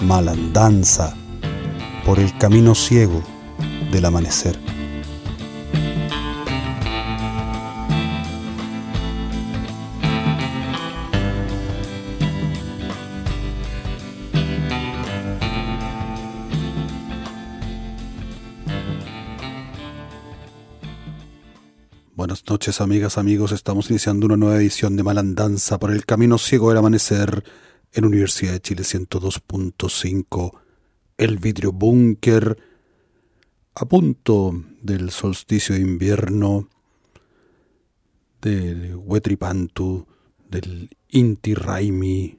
Malandanza por el camino ciego del amanecer. Buenas noches, amigas, amigos. Estamos iniciando una nueva edición de Malandanza por el camino ciego del amanecer en Universidad de Chile 102.5, el vidrio búnker, a punto del solsticio de invierno, del Huetripantu, del Inti Raymi,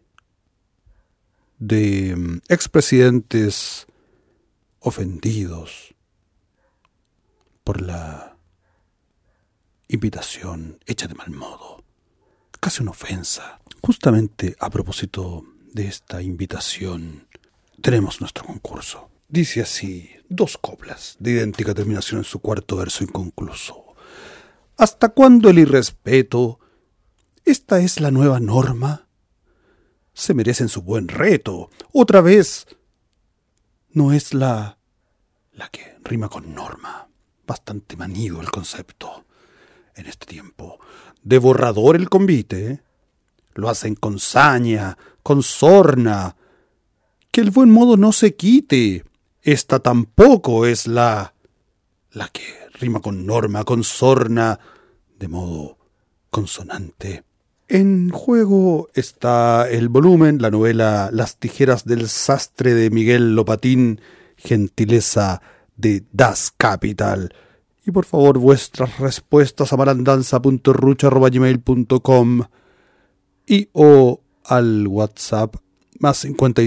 de expresidentes ofendidos por la invitación hecha de mal modo, casi una ofensa. Justamente a propósito de esta invitación, tenemos nuestro concurso. Dice así, 2 coplas de idéntica terminación en su cuarto verso inconcluso. ¿Hasta cuándo el irrespeto? ¿Esta es la nueva norma? Se merecen su buen reto. Otra vez, no es la que rima con norma. Bastante manido el concepto. En este tiempo de borrador el convite, lo hacen con saña, con sorna. Que el buen modo no se quite. Esta tampoco es la que rima con norma, con sorna, de modo consonante. En juego está el volumen, la novela Las tijeras del sastre de Miguel Lopatín, gentileza de Das Capital. Y por favor, vuestras respuestas a malandanza.rucha@gmail.com y o al WhatsApp más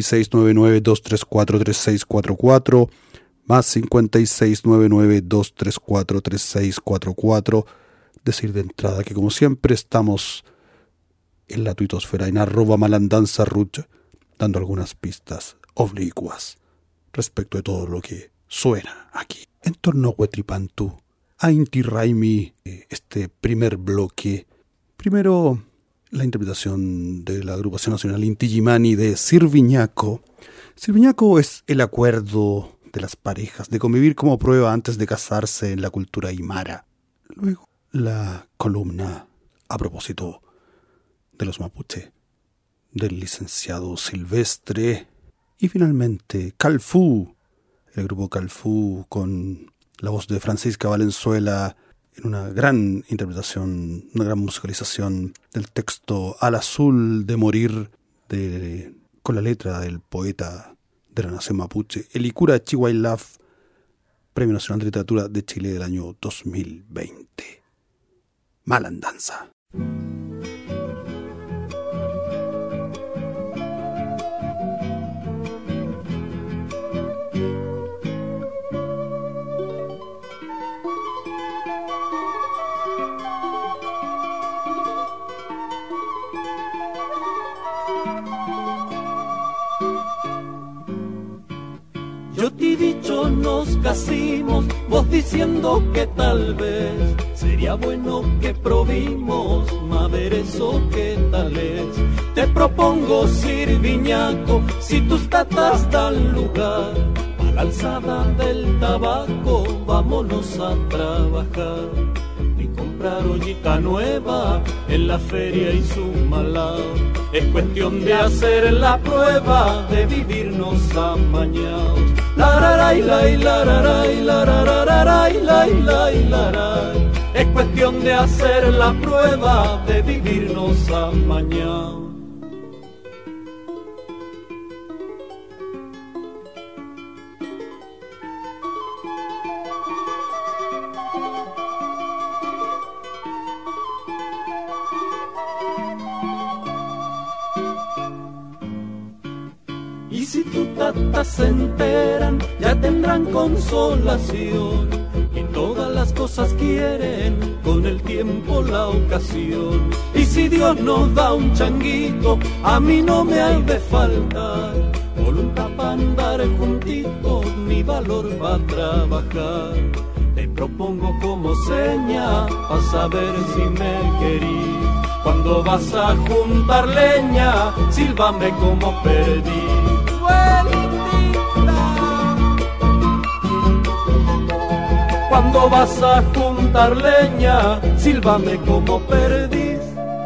5699-234-3644, más 5699-234-3644. Decir de entrada que, como siempre, estamos en la tuitosfera, en @malandanzarucha, dando algunas pistas oblicuas respecto de todo lo que suena aquí. En torno a Huetripantu, a Inti Raymi, este primer bloque. Primero, la interpretación de la agrupación nacional Inti Illimani de Sirviñaco. Sirviñaco es el acuerdo de las parejas de convivir como prueba antes de casarse en la cultura aymara. Luego, la columna a propósito de los mapuche, del licenciado Silvestre. Y finalmente, Calfú, el grupo Calfú con la voz de Francisca Valenzuela en una gran interpretación, una gran musicalización del texto Al azul de morir, con la letra del poeta de la nación mapuche, Elicura Chihuaylaf, Premio Nacional de Literatura de Chile del año 2020. Malandanza. Yo te he dicho nos casimos, vos diciendo que tal vez sería bueno que probimos maderezo que tal es. Te propongo Sirviñaco, si tus tatas dan lugar a la alzada del tabaco, vámonos a trabajar y comprar ollita nueva en la feria y su malao. Es cuestión de hacer la prueba de vivirnos amañados. Lararay, lay, lararay, larararay, lay, lay, laray. Es cuestión de hacer la prueba de vivirnos amañados. Y si tus tatas se enteran, ya tendrán consolación. Y todas las cosas quieren con el tiempo la ocasión. Y si Dios nos da un changuito, a mí no me hay de faltar voluntad para andar juntitos, mi valor va a trabajar. Te propongo como seña pa' saber si me querís. Cuando vas a juntar leña, sílvame como perdí. Well, cuando vas a juntar leña, sílvame como perdiz.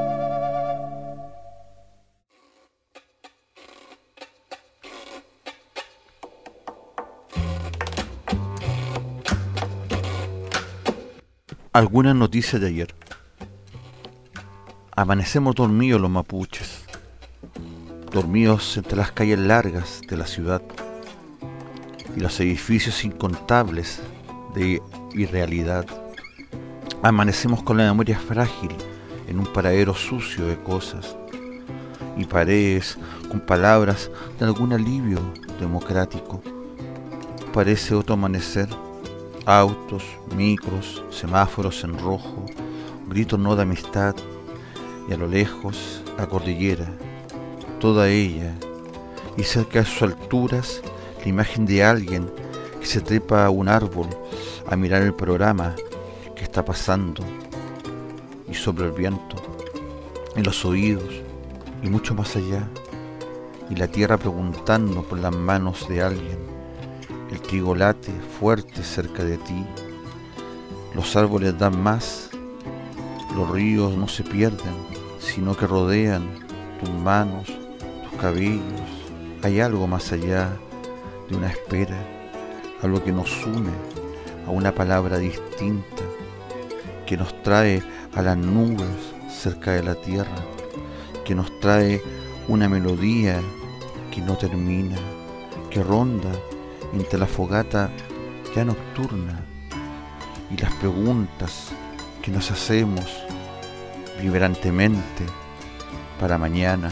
Algunas noticias de ayer. Amanecemos dormidos los mapuches, dormidos entre las calles largas de la ciudad y los edificios incontables de irrealidad. Amanecemos con la memoria frágil en un paradero sucio de cosas y paredes con palabras de algún alivio democrático. Parece otro amanecer. Autos, micros, semáforos en rojo, gritos no de amistad, y a lo lejos la cordillera, toda ella, y cerca de sus alturas la imagen de alguien que se trepa a un árbol a mirar el programa que está pasando, y sobre el viento, en los oídos, y mucho más allá, y la tierra preguntando por las manos de alguien. El trigo late fuerte cerca de ti, los árboles dan más, los ríos no se pierden, sino que rodean tus manos, tus cabellos. Hay algo más allá de una espera, algo que nos une a una palabra distinta, que nos trae a las nubes cerca de la tierra, que nos trae una melodía que no termina, que ronda entre la fogata ya nocturna y las preguntas que nos hacemos vibrantemente para mañana,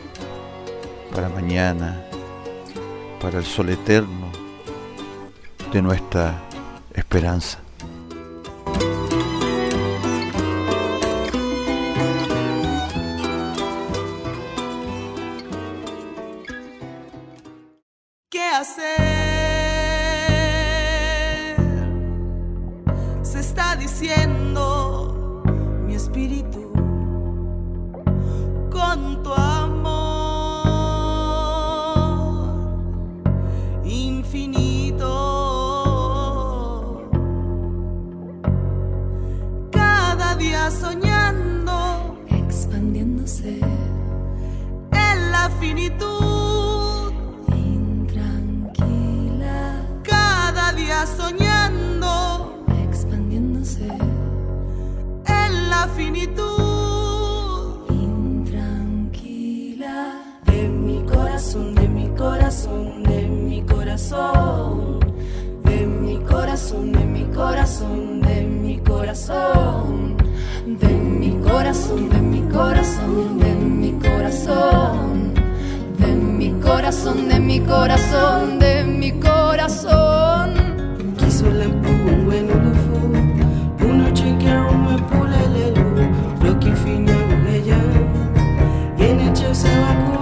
para el sol eterno de nuestra esperanza. ¿Qué hacer? Se está diciendo mi espíritu con tu amor infinito. Cada día soñando, expandiéndose en la finitud intranquila. Cada día soñando, expandiéndose en la finitud intranquila. De mi corazón, de mi corazón, de mi corazón, de mi corazón, de mi corazón, de mi corazón, de mi corazón, de mi corazón, de mi corazón, de mi corazón, de mi corazón, de mi corazón. Quiso la empujo bueno lo fu, uno chequearon me pule lelo, lo que finó ella, y en el chef se va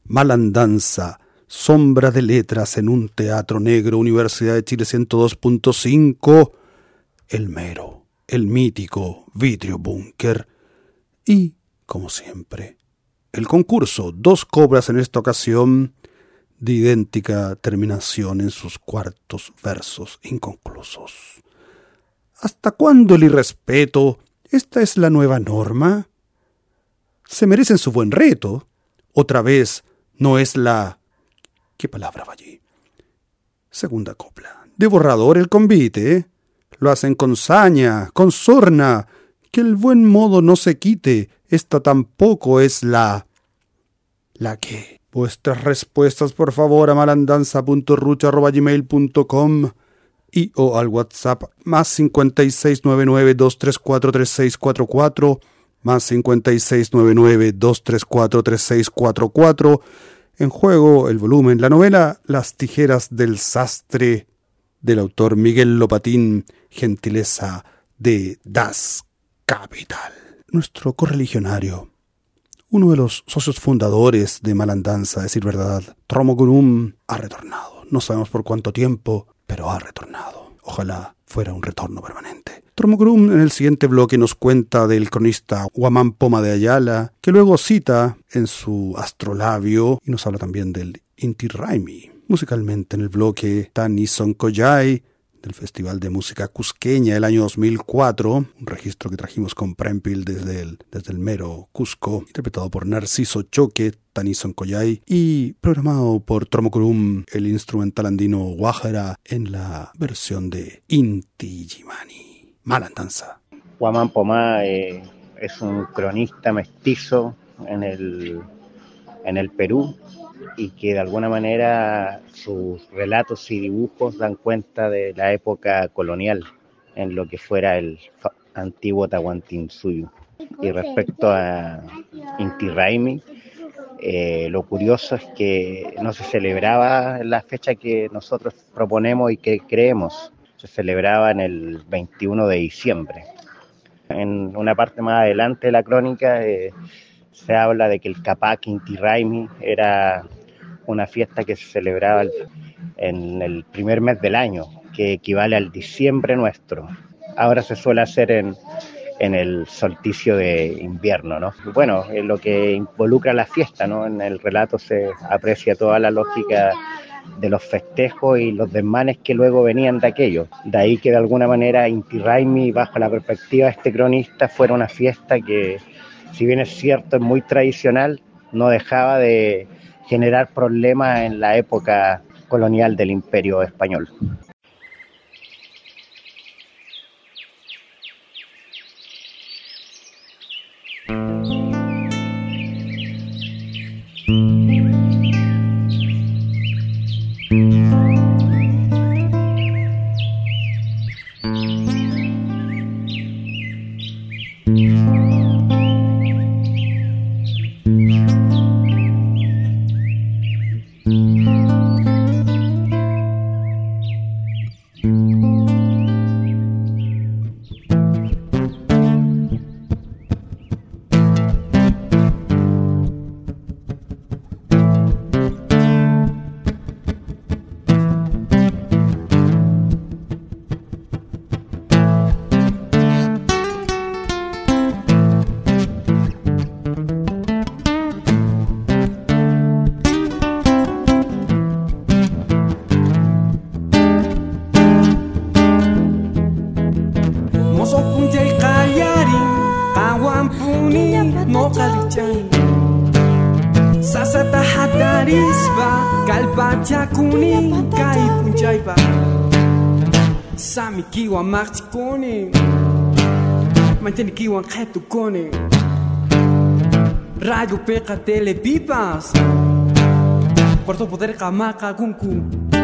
Malandanza, sombra de letras en un teatro negro, Universidad de Chile 102.5, el mero, el mítico Vidrio Búnker y, como siempre, el concurso, 2 cobras en esta ocasión, de idéntica terminación en sus cuartos versos inconclusos. ¿Hasta cuándo el irrespeto? ¿Esta es la nueva norma? ¿Se merecen su buen reto? Otra vez, no es la... ¿Qué palabra va allí? Segunda copla. De borrador el convite, lo hacen con saña, con sorna, que el buen modo no se quite. Esta tampoco es la... ¿La qué? Vuestras respuestas, por favor, a malandanza.rucha@gmail.com y o al WhatsApp +56 99 234 3644, +56 99 234 3644. En juego el volumen, la novela Las tijeras del sastre, del autor Miguel Lopatín, gentileza de Das Capital. Nuestro correligionario, uno de los socios fundadores de Malandanza, a decir verdad, Tromo Gurum, ha retornado. No sabemos por cuánto tiempo, pero ha retornado. Ojalá fuera un retorno permanente. Tromo Gurum en el siguiente bloque nos cuenta del cronista Guamán Poma de Ayala, que luego cita en su astrolabio y nos habla también del Inti Raymi. Musicalmente en el bloque Tani Soncoyay, del Festival de Música Cusqueña del año 2004, un registro que trajimos con Prempil desde el mero Cusco, interpretado por Narciso Choque, Tani Soncoyay, y programado por Tromo Gurum, el instrumental andino Guajara, en la versión de Inti Jimani. Malandanza. Guamán Pomá es un cronista mestizo en el Perú, y que de alguna manera sus relatos y dibujos dan cuenta de la época colonial en lo que fuera el antiguo Tahuantinsuyo. Y respecto a Inti Raymi, lo curioso es que no se celebraba en la fecha que nosotros proponemos y que creemos, se celebraba en el 21 de diciembre. En una parte más adelante de la crónica se habla de que el Capac Inti Raymi era una fiesta que se celebraba en el primer mes del año, que equivale al diciembre nuestro. Ahora se suele hacer en el solsticio de invierno, ¿no? Bueno, en lo que involucra la fiesta, ¿no? En el relato se aprecia toda la lógica de los festejos y los desmanes que luego venían de aquello. De ahí que de alguna manera Inti Raymi, bajo la perspectiva de este cronista, fuera una fiesta que, si bien es cierto, es muy tradicional, no dejaba de generar problemas en la época colonial del Imperio Español. Sami kiwa marchi kone, manteni kiwa khetu kone, radio peca telepipas, cuarto poder kamaka kunku,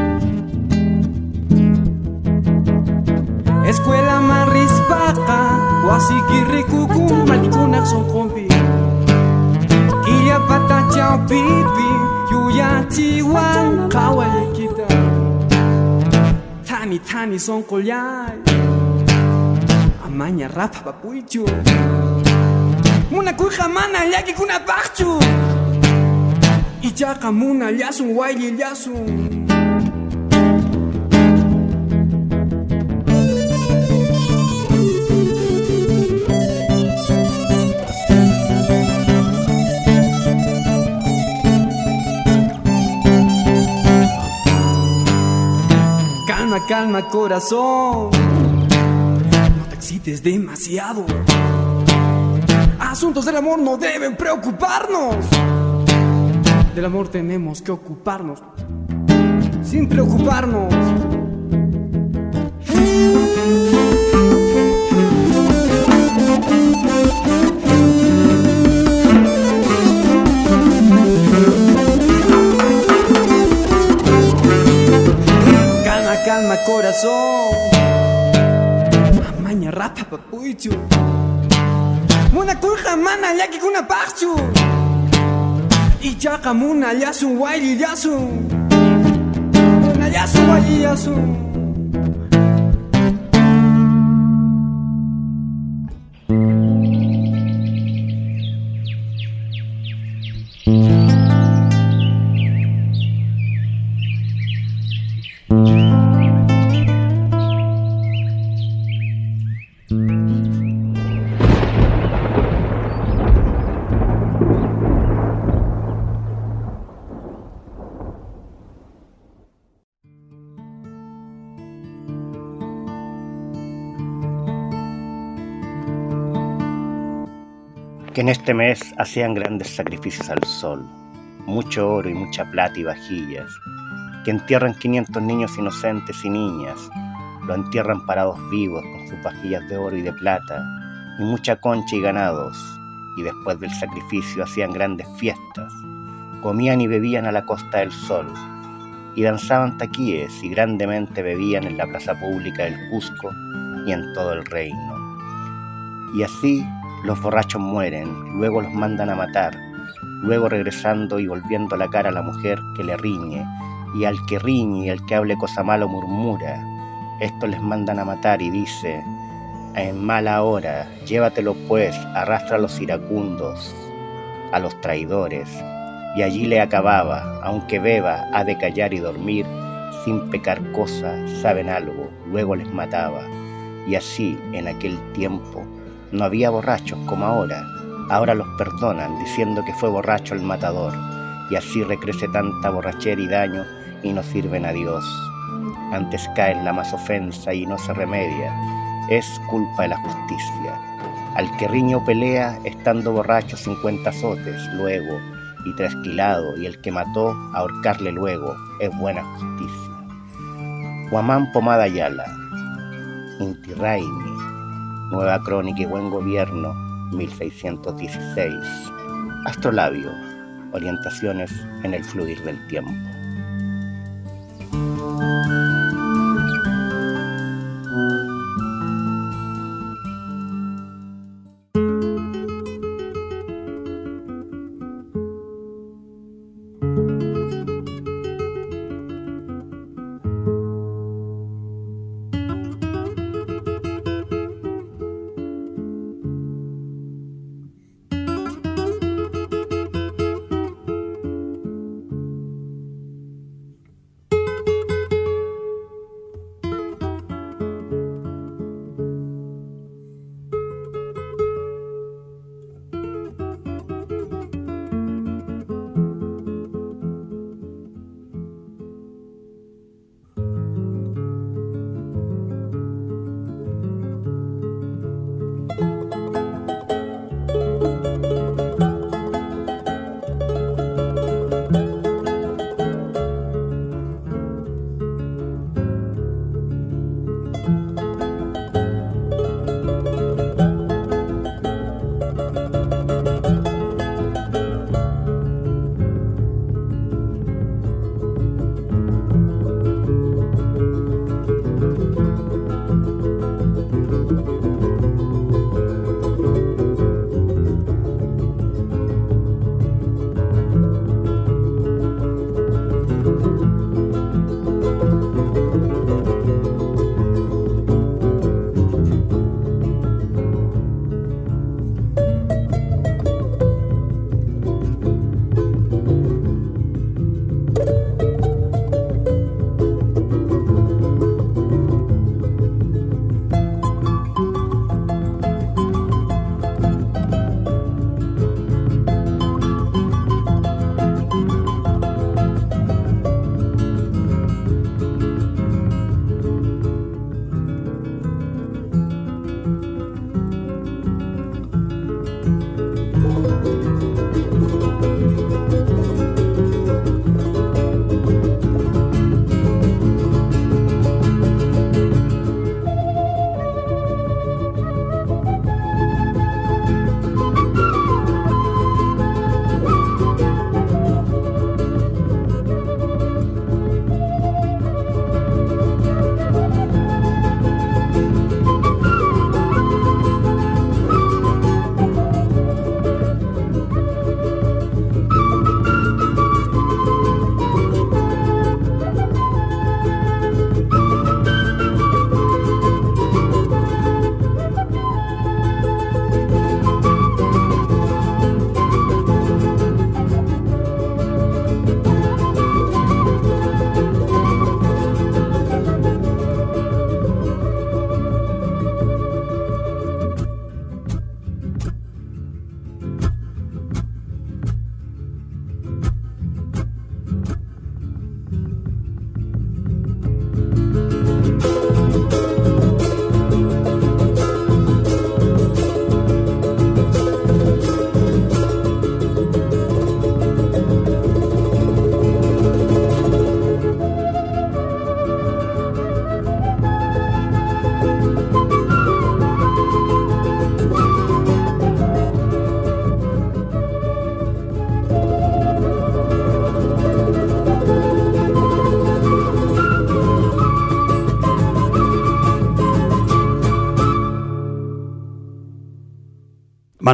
escuela marispaca, wasikirikuku, malikunak son kompi, kilia pata chao pipi, yuya chiwan kawale kita. Tani son kolyay Amanya rapa papuichu Muna kuy jamana yaki kuna bakchu Ichakamuna yasun waili yasun. Calma, calma, corazón. No te excites demasiado. Asuntos del amor no deben preocuparnos. Del amor tenemos que ocuparnos sin preocuparnos. Calma, calma, corazón. Amaña rapa papuichu. Muna kulja mana yaki kuna pachu. Ichakamuna yasun waili yasun. Muna yasun waili yasun. Que en este mes hacían grandes sacrificios al sol, mucho oro y mucha plata y vajillas, que entierran 500 niños inocentes y niñas, lo entierran parados vivos con sus vajillas de oro y de plata, y mucha concha y ganados, y después del sacrificio hacían grandes fiestas, comían y bebían a la costa del sol, y danzaban taquíes y grandemente bebían en la plaza pública del Cusco y en todo el reino. Y así los borrachos mueren, luego los mandan a matar, luego regresando y volviendo la cara a la mujer que le riñe, y al que riñe y al que hable cosa malo murmura. Estos les mandan a matar y dice: en mala hora, llévatelo pues, arrastra a los iracundos, a los traidores, y allí le acababa, aunque beba, ha de callar y dormir, sin pecar cosa, saben algo, luego les mataba. Y así, en aquel tiempo, no había borrachos como ahora los perdonan diciendo que fue borracho el matador, y así recrece tanta borrachera y daño y no sirven a Dios. Antes cae en la más ofensa y no se remedia, es culpa de la justicia. Al que riñe o pelea, estando borracho 50 azotes luego, y trasquilado, y el que mató, ahorcarle luego, es buena justicia. Huamán Pomada Ayala, Inti Raymi, Nueva Crónica y Buen Gobierno, 1616. Astrolabio, orientaciones en el fluir del tiempo.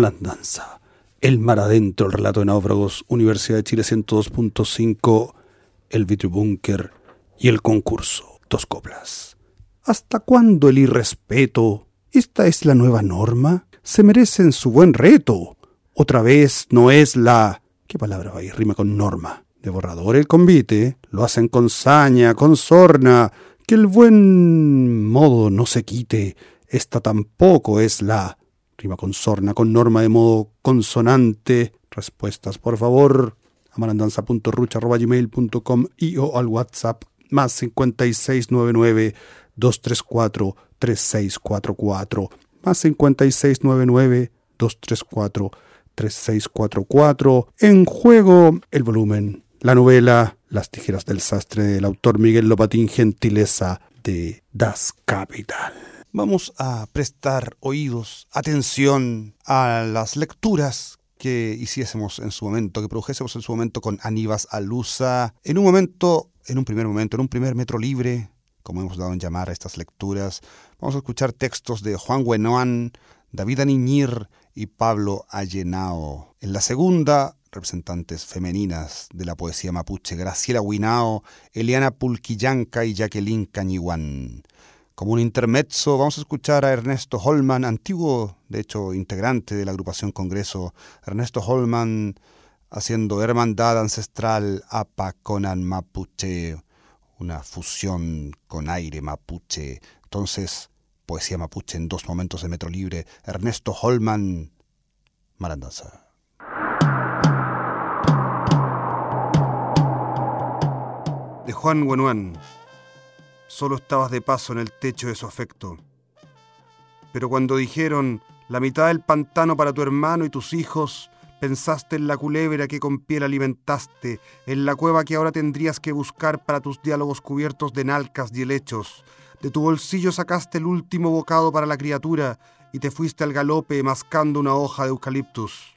Malandanza, el mar adentro, el relato de náufragos, Universidad de Chile 102.5, el Vitribúnker y el concurso, 2 coplas. ¿Hasta cuándo el irrespeto? ¿Esta es la nueva norma? Se merecen su buen reto. Otra vez no es la... ¿Qué palabra va ahí? Rima con norma. De borrador el convite, lo hacen con saña, con sorna, que el buen modo no se quite. Esta tampoco es la... Rima con sorna, con norma de modo consonante. Respuestas, por favor, a malandanza.ruch@gmail.com y o al WhatsApp más 5699-234-3644. Más 5699-234-3644. En juego el volumen, la novela Las tijeras del sastre del autor Miguel Lopatín, gentileza de Das Kapital. Vamos a prestar oídos, atención a las lecturas que hiciésemos en su momento, que produjésemos en su momento con Aníbal Alusa. En un primer metro libre, como hemos dado en llamar a estas lecturas, vamos a escuchar textos de Juan Buenoan, David Aniñir y Pablo Allenao. En la segunda, representantes femeninas de la poesía mapuche, Graciela Huinao, Eliana Pulquillanca y Jacqueline Cañiguán. Como un intermezzo, vamos a escuchar a Ernesto Holman, antiguo, de hecho, integrante de la agrupación Congreso. Ernesto Holman haciendo Hermandad Ancestral Apaconan Mapuche, una fusión con aire mapuche. Entonces, poesía mapuche en 2 momentos de metro libre. Ernesto Holman, Malandanza. De Juan Buenoan. Solo estabas de paso en el techo de su afecto. Pero cuando dijeron la mitad del pantano para tu hermano y tus hijos, pensaste en la culebra que con piel alimentaste, en la cueva que ahora tendrías que buscar para tus diálogos cubiertos de nalcas y helechos. De tu bolsillo sacaste el último bocado para la criatura y te fuiste al galope mascando una hoja de eucaliptus.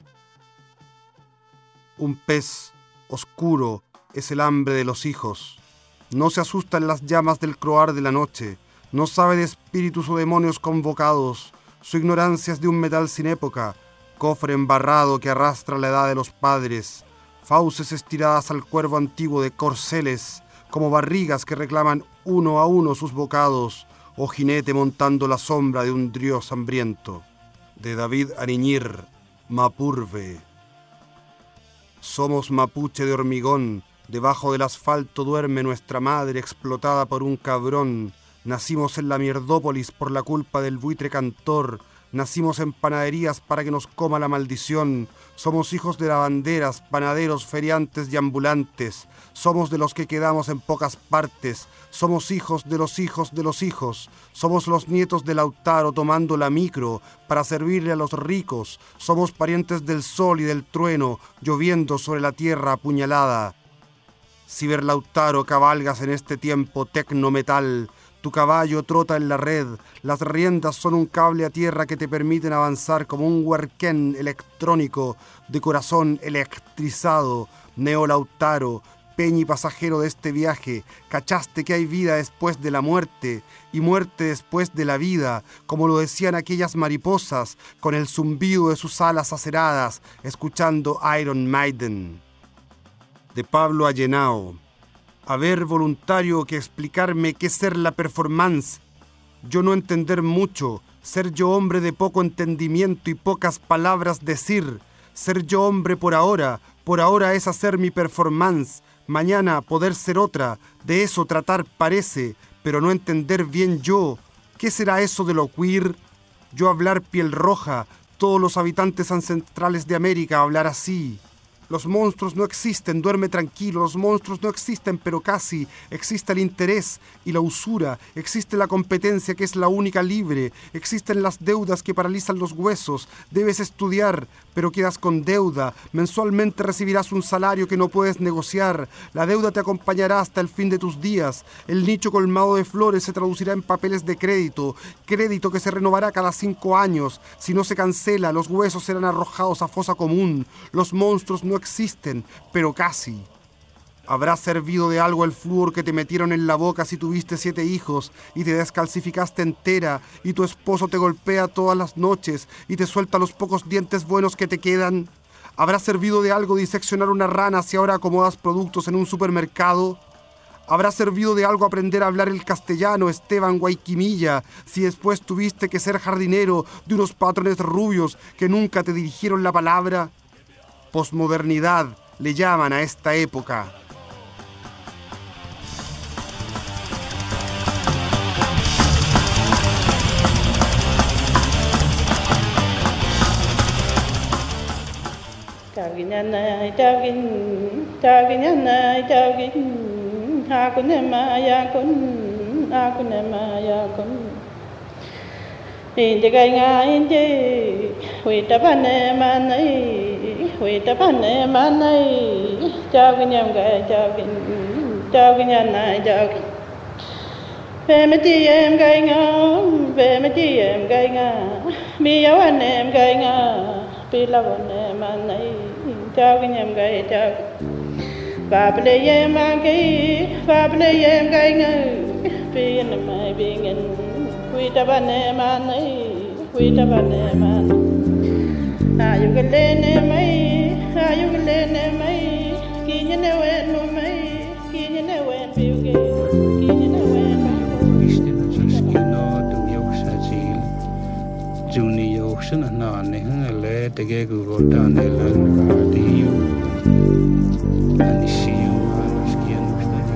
Un pez oscuro es el hambre de los hijos. No se asusta en las llamas del croar de la noche, no sabe de espíritus o demonios convocados, su ignorancia es de un metal sin época, cofre embarrado que arrastra la edad de los padres, fauces estiradas al cuervo antiguo de corceles, como barrigas que reclaman uno a uno sus bocados, o jinete montando la sombra de un dios hambriento. De David Aniñir, Mapurve. Somos mapuche de hormigón, debajo del asfalto duerme nuestra madre explotada por un cabrón. Nacimos en la mierdópolis por la culpa del buitre cantor. Nacimos en panaderías para que nos coma la maldición. Somos hijos de lavanderas, panaderos, feriantes y ambulantes. Somos de los que quedamos en pocas partes. Somos hijos de los hijos de los hijos. Somos los nietos de Lautaro tomando la micro para servirle a los ricos. Somos parientes del sol y del trueno, lloviendo sobre la tierra apuñalada. Ciberlautaro, cabalgas en este tiempo tecnometal. Tu caballo trota en la red, las riendas son un cable a tierra que te permiten avanzar como un huerquén electrónico de corazón electrizado. Neolautaro, peñi pasajero de este viaje, cachaste que hay vida después de la muerte y muerte después de la vida, como lo decían aquellas mariposas con el zumbido de sus alas aceradas, escuchando Iron Maiden. De Pablo Allenao. Haber voluntario que explicarme qué ser la performance. Yo no entender mucho, ser yo hombre de poco entendimiento y pocas palabras decir. Ser yo hombre por ahora es hacer mi performance. Mañana poder ser otra, de eso tratar parece, pero no entender bien yo. ¿Qué será eso de lo queer? Yo hablar piel roja, todos los habitantes ancestrales de América hablar así. Los monstruos no existen, duerme tranquilo, los monstruos no existen, pero casi. Existe el interés y la usura, existe la competencia que es la única libre, existen las deudas que paralizan los huesos, debes estudiar, pero quedas con deuda, mensualmente recibirás un salario que no puedes negociar, la deuda te acompañará hasta el fin de tus días, el nicho colmado de flores se traducirá en papeles de crédito, crédito que se renovará cada 5 años, si no se cancela, los huesos serán arrojados a fosa común, los monstruos no existen, pero casi. ¿Habrá servido de algo el flúor que te metieron en la boca si tuviste 7 hijos y te descalcificaste entera y tu esposo te golpea todas las noches y te suelta los pocos dientes buenos que te quedan? ¿Habrá servido de algo diseccionar una rana si ahora acomodas productos en un supermercado? ¿Habrá servido de algo aprender a hablar el castellano, Esteban Guayquimilla, si después tuviste que ser jardinero de unos patrones rubios que nunca te dirigieron la palabra? Posmodernidad le llaman a esta época. Về mà chị em gây ngơ, về mà chị em gây ngơ, mi yêu anh em gây ngơ, pi là anh em anh ấy, chào cái em gây chào, và bây em mang cái, và bây em gây ngơ, pi anh mai pi ngân, quy ta anh em anh ấy, quy ta anh em anh, ayu cái lên em ấy, ayu cái lên em ấy, khi nhớ em quen luôn mấy, khi nhớ em quen phiêu kì, khi nhớ em quen. Juni ocean na ne le te ge go ta ne la ka di yu ani si yu ana skian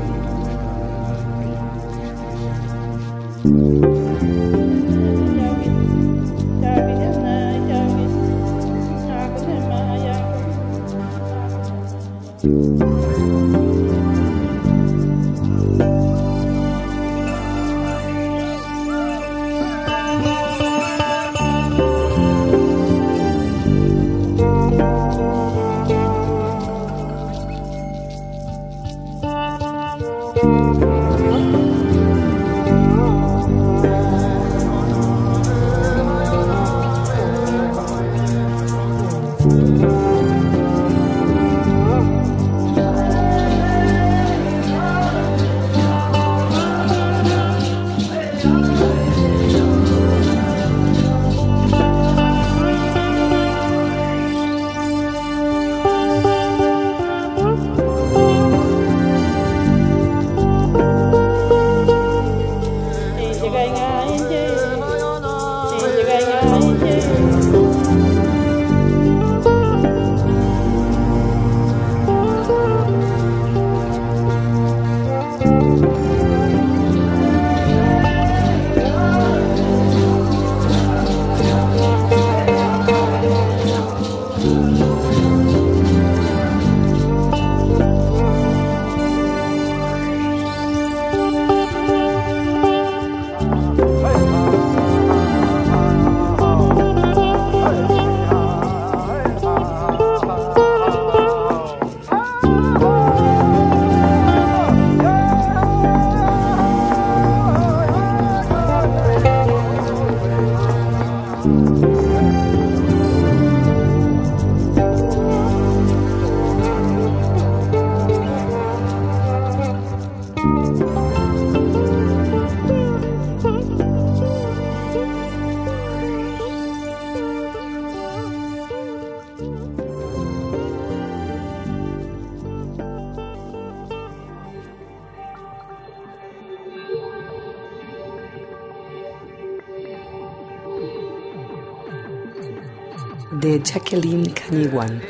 De Jacqueline Canigwan.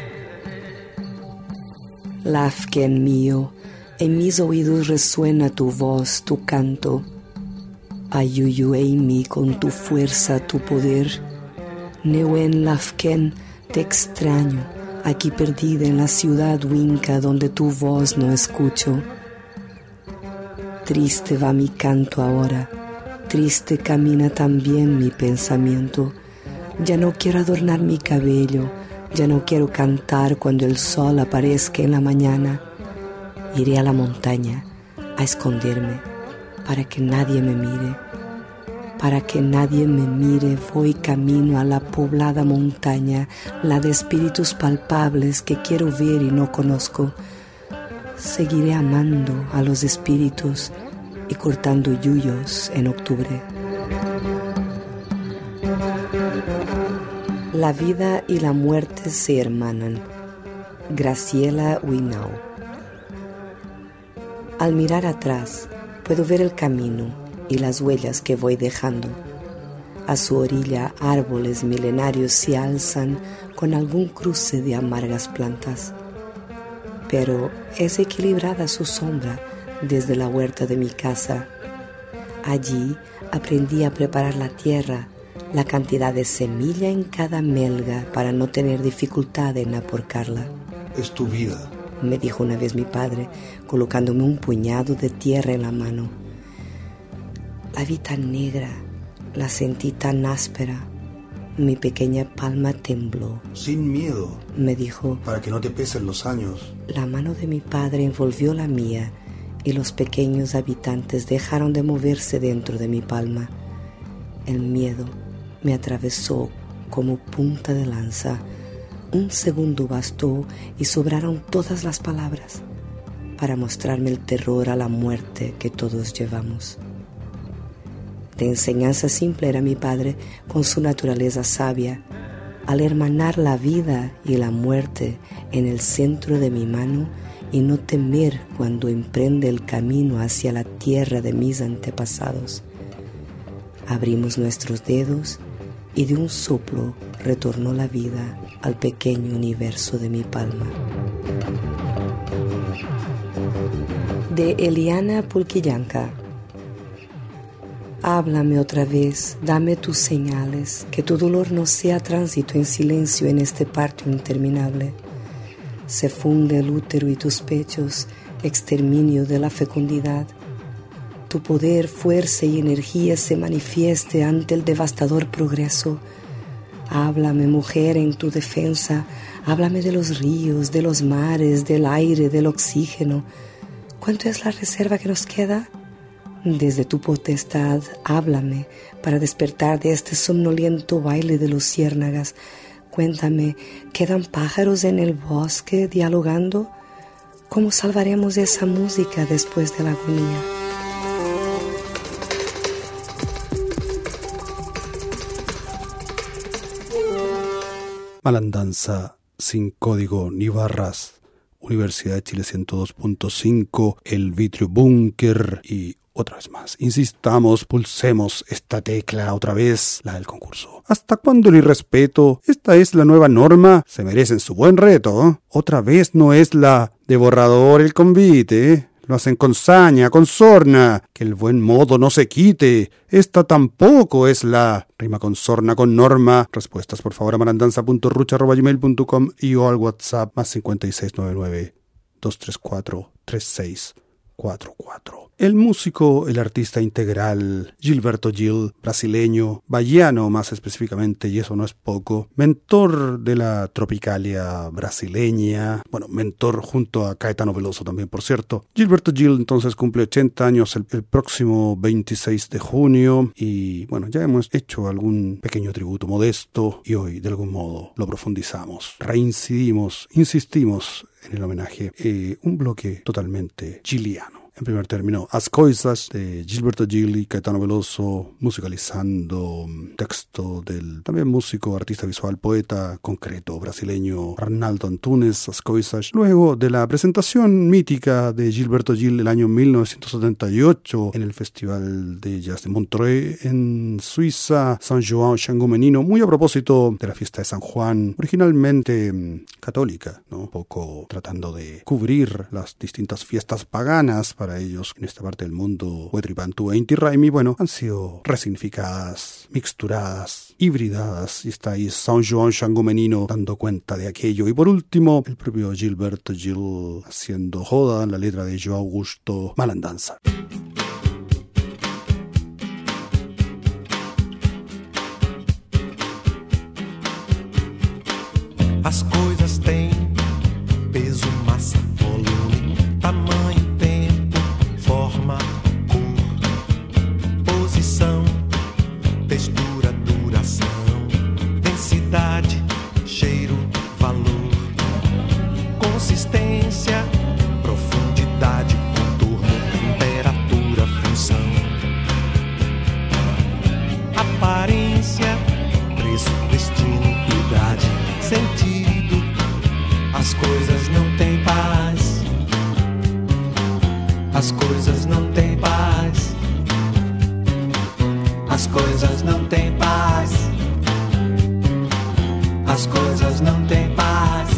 Lafken mío, en mis oídos resuena tu voz, tu canto. Ayuyu Amy con tu fuerza, tu poder. Newen Lafken, te extraño, aquí perdida en la ciudad Winca donde tu voz no escucho. Triste va mi canto ahora, triste camina también mi pensamiento. Ya no quiero adornar mi cabello, ya no quiero cantar cuando el sol aparezca en la mañana. Iré a la montaña a esconderme para que nadie me mire. Para que nadie me mire voy camino a la poblada montaña, la de espíritus palpables que quiero ver y no conozco. seguiré amando a los espíritus y cortando yuyos en octubre. La vida y la muerte se hermanan. Graciela Huinao. Al mirar atrás, puedo ver el camino y las huellas que voy dejando. A su orilla, árboles milenarios se alzan con algún cruce de amargas plantas. Pero es equilibrada su sombra desde la huerta de mi casa. Allí aprendí a preparar la tierra, la cantidad de semilla en cada melga para no tener dificultad en apurcarla. Es tu vida, me dijo una vez mi padre, colocándome un puñado de tierra en la mano. La vi tan negra, la sentí tan áspera. Mi pequeña palma tembló. Sin miedo, me dijo, para que no te pesen los años. La mano de mi padre envolvió la mía y los pequeños habitantes dejaron de moverse dentro de mi palma. El miedo me atravesó como punta de lanza. Un segundo bastó y sobraron todas las palabras para mostrarme el terror a la muerte que todos llevamos. De enseñanza simple era mi padre con su naturaleza sabia. Al hermanar la vida y la muerte en el centro de mi mano y no temer cuando emprende el camino hacia la tierra de mis antepasados. Abrimos nuestros dedos y de un soplo retornó la vida al pequeño universo de mi palma. De Eliana Pulquillanca. Háblame otra vez, dame tus señales, que tu dolor no sea tránsito en silencio en este parto interminable. Se funde el útero y tus pechos, exterminio de la fecundidad. Tu poder, fuerza y energía se manifieste ante el devastador progreso. Háblame, mujer, en tu defensa, háblame de los ríos, de los mares, del aire, del oxígeno. ¿Cuánto es la reserva que nos queda? Desde tu potestad, háblame para despertar de este somnoliento baile de luciérnagas. Cuéntame, ¿quedan pájaros en el bosque dialogando? ¿Cómo salvaremos esa música después de la agonía? Malandanza sin código ni barras. Universidad de Chile 102.5, El Vitrio Búnker y otra vez más. Insistamos, pulsemos esta tecla otra vez, la del concurso. ¿Hasta cuándo el irrespeto? Esta es la nueva norma. Se merecen su buen reto, ¿eh? Otra vez no es la de borrador el convite, ¿eh? Lo hacen con saña, con sorna, que el buen modo no se quite. Esta tampoco es la rima con sorna, con norma. Respuestas por favor a malandanza.rucha@gmail.com y o al WhatsApp más 5699 234 3644. El músico, el artista integral, Gilberto Gil, brasileño, bahiano más específicamente, y eso no es poco, mentor de la tropicalia brasileña, bueno, mentor junto a Caetano Veloso también, por cierto. Gilberto Gil entonces cumple 80 años el próximo 26 de junio y bueno, ya hemos hecho algún pequeño tributo modesto y hoy de algún modo lo profundizamos, reincidimos, insistimos en el homenaje, un bloque totalmente giliano. En primer término, As Coisas de Gilberto Gil y Caetano Veloso, musicalizando texto del también músico, artista visual, poeta concreto brasileño Arnaldo Antunes, As Coisas. Luego de la presentación mítica de Gilberto Gil el año 1978 en el Festival de Jazz de Montreux en Suiza, San João Xangu Menino, muy a propósito de la fiesta de San Juan, originalmente católica, ¿no? Un poco tratando de cubrir las distintas fiestas paganas para ellos en esta parte del mundo. Huetripantú e Inti Raymi, bueno, han sido resignificadas, mixturadas, hibridadas, y está ahí São João Xangu Menino dando cuenta de aquello. Y por último, el propio Gilberto Gil haciendo joda en la letra de João Augusto, Malandanza. As coisas têm peso, massa, volume, tamanho, tempo, forma, cor, posição, textura, duração, densidade, cheiro, valor, consistência, profundidade. As coisas não têm paz. As coisas não têm paz. As coisas não têm paz.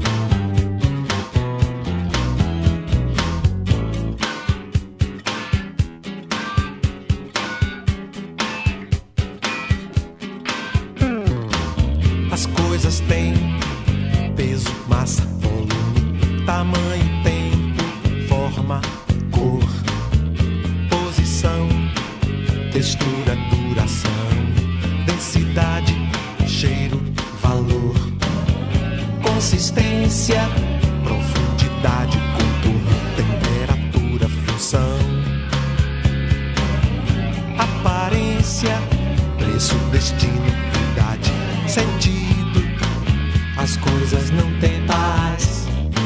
As coisas têm peso, massa, volume, tamanho, tempo, forma, cor, posição, textura, duração, densidade, cheiro, valor, consistência, profundidade, contorno, temperatura, função, aparência, preço, destino, idade, sentido. As coisas não têm paz.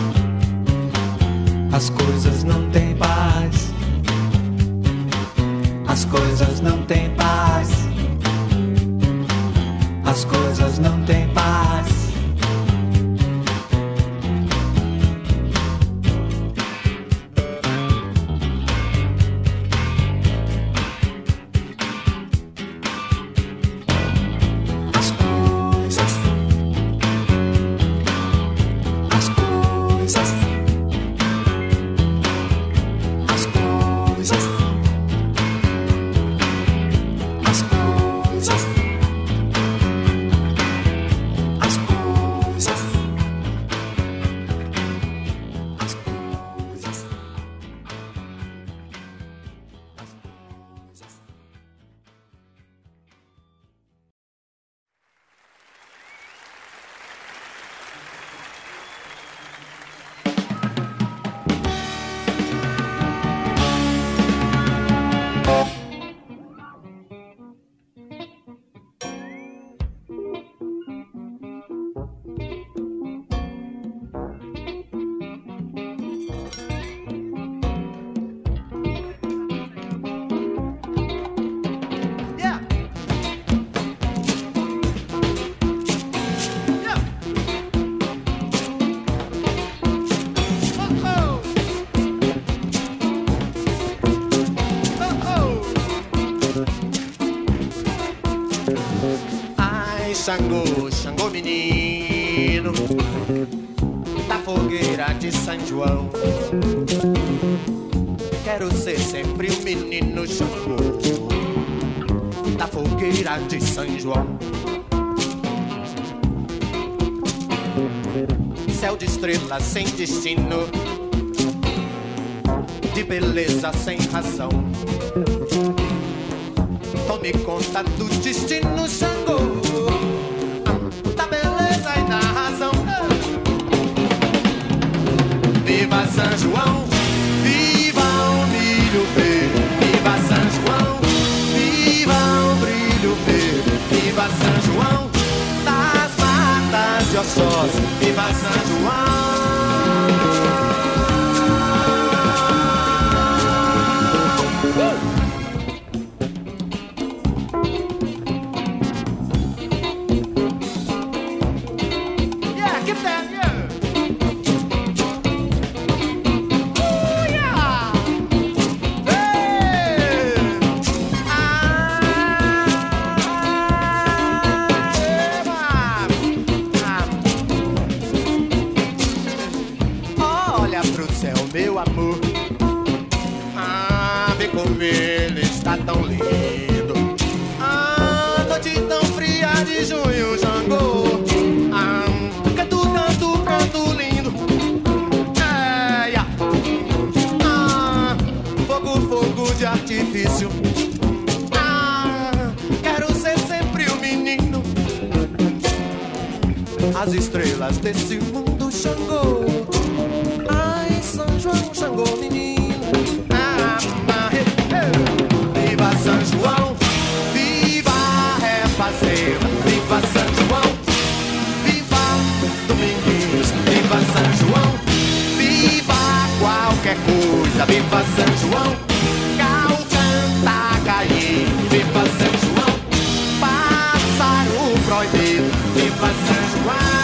As coisas não têm paz. As coisas não têm paz. As coisas não têm paz. Xangô, Xangô menino da fogueira de São João. Quero ser sempre o menino Xangô da fogueira de São João. Céu de estrelas sem destino, de beleza sem razão. Tome conta do destino, Xangô, da beleza e da razão. Viva São João, viva o milho verde. Viva São João, viva o brilho verde. Viva São João, das matas de Oxós. Viva São João. Meu amor, vê como ele está tão lindo. Noite tão fria de junho, Xangô. Canto, canto, canto lindo. Fogo, fogo de artifício. Quero ser sempre o menino. As estrelas desse mundo, Xangô. São João, Xangô menino. Viva São João, viva a refazenda. Viva São João, viva Dominguinhos. Viva São João, viva qualquer coisa. Viva São João, cal canta cair. Viva São João, pássaro proibido. Viva São João.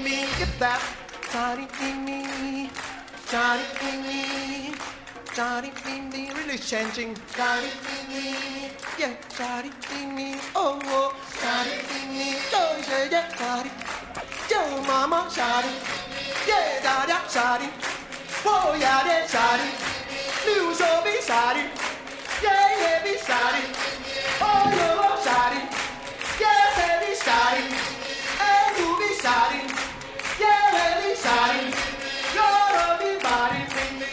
ding, get that. Johnny ding ding, Johnny ding ding, Johnny ding ding, really changing. Johnny ding ding, yeah, Johnny ding ding, oh oh, Johnny ding ding, oh yeah yeah, Johnny, yo mama, Johnny, yeah da da, Johnny, oh yeah yeah, Johnny, new so be Johnny, yeah yeah be Johnny, oh yo Johnny, yeah baby Johnny, and you be Johnny, yeah baby Johnny, you're be body.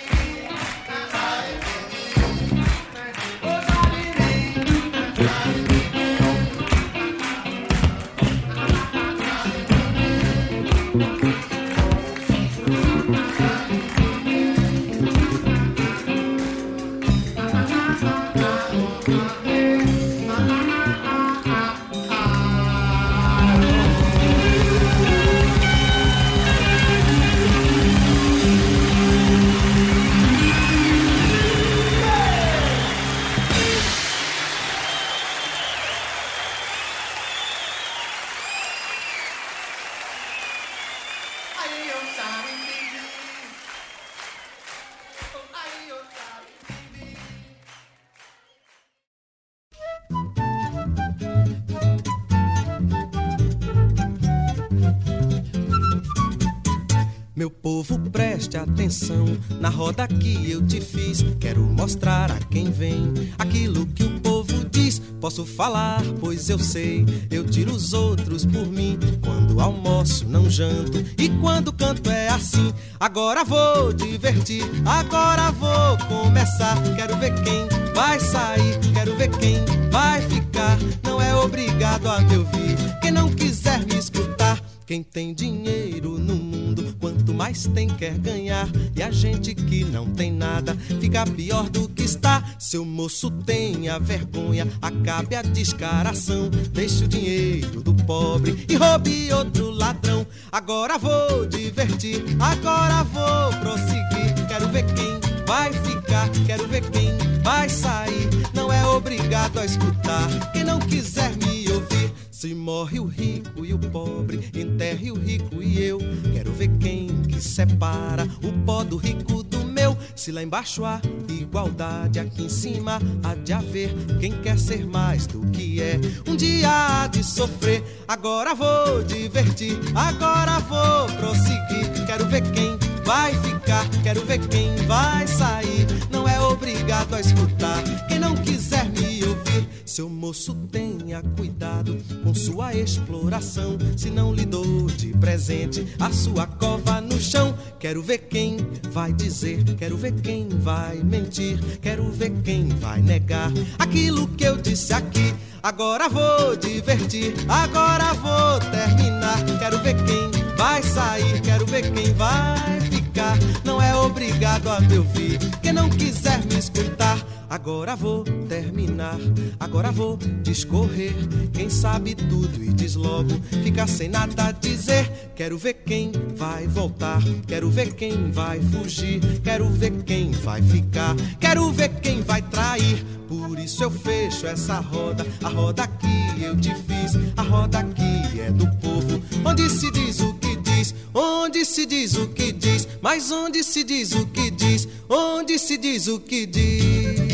Meu povo, preste atenção na roda que eu te fiz. Quero mostrar a quem vem aquilo que o povo diz. Posso falar, pois eu sei, eu tiro os outros por mim. Quando almoço não janto e quando canto é assim. Agora vou divertir, agora vou começar. Quero ver quem vai sair, quero ver quem vai ficar. Não é obrigado a me ouvir quem não quiser me escutar. Quem tem dinheiro no mundo, quanto mais tem quer ganhar. E a gente que não tem nada, fica pior do que está. Seu moço tenha vergonha, acabe a descaração. Deixe o dinheiro do pobre e roube outro ladrão. Agora vou divertir, agora vou prosseguir. Quero ver quem vai ficar, quero ver quem vai sair. Não é obrigado a escutar quem não quiser me ouvir. Se morre o rico e o pobre, enterre o rico e eu. Quero ver quem que separa o pó do rico do meu. Se lá embaixo há igualdade, aqui em cima há de haver. Quem quer ser mais do que é, um dia há de sofrer. Agora vou divertir, agora vou prosseguir. Quero ver quem vai ficar, quero ver quem vai sair. Não é obrigado a escutar quem não quiser me ouvir. Seu moço tenha cuidado com sua exploração, se não lhe dou de presente a sua cova no chão. Quero ver quem vai dizer, quero ver quem vai mentir, quero ver quem vai negar aquilo que eu disse aqui. Agora vou divertir, agora vou terminar. Quero ver quem vai sair, quero ver quem vai ficar. Não é obrigado a me ouvir quem não quiser me escutar. Agora vou terminar, agora vou discorrer. Quem sabe tudo e diz logo, fica sem nada a dizer. Quero ver quem vai voltar, quero ver quem vai fugir, quero ver quem vai ficar, quero ver quem vai trair. Por isso eu fecho essa roda, a roda que eu te fiz, a roda que é do povo, onde se diz o que diz, onde se diz o que diz, mas onde se diz o que diz, onde se diz o que diz,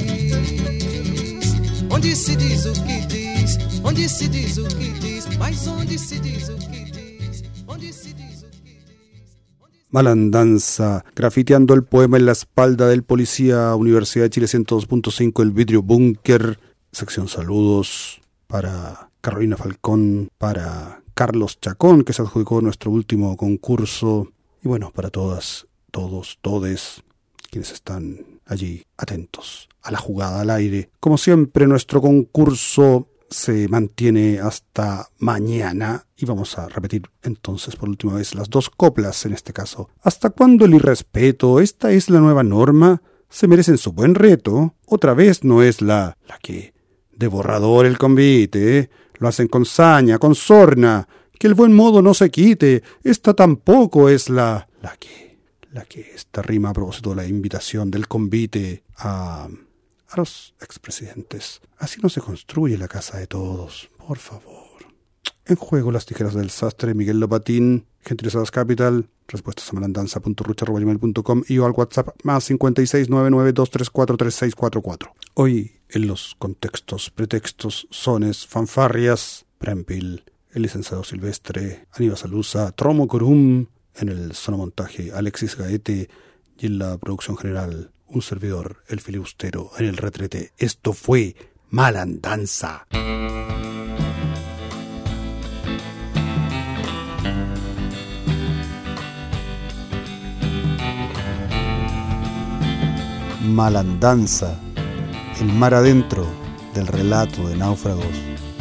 onde se diz o que diz, onde se diz o que diz, mas onde se diz o que diz, onde se diz o que diz. Malandanza, grafiteando el poema en la espalda del policía, Universidad de Chile 102.5, El Vidrio Búnker. Sección saludos para Carolina Falcón, para Carlos Chacón, que se adjudicó nuestro último concurso, y bueno, para todas, todos, todes, quienes están allí atentos a la jugada al aire. Como siempre, nuestro concurso se mantiene hasta mañana y vamos a repetir entonces por última vez las dos coplas en este caso. ¿Hasta cuándo el irrespeto? ¿Esta es la nueva norma? ¿Se merecen su buen reto? Otra vez no es la que de borrador el convite, ¿eh? Lo hacen con saña, con sorna, que el buen modo no se quite. Esta tampoco es la que esta rima a propósito de la invitación del convite a los expresidentes. Así no se construye la casa de todos, por favor. En juego las tijeras del sastre Miguel Lopatín, Gentilizadas Capital, respuestas a malandanza.rucha@gmail.com y o al WhatsApp más 56992343644. Hoy en los contextos, pretextos, sones, fanfarrias, Prempil, el licenciado Silvestre, Aníbal Salusa, Tromo Corum, en el sonomontaje Alexis Gaete y en la producción general un servidor, el filibustero, en el retrete. Esto fue Malandanza. Malandanza, el mar adentro del relato de náufragos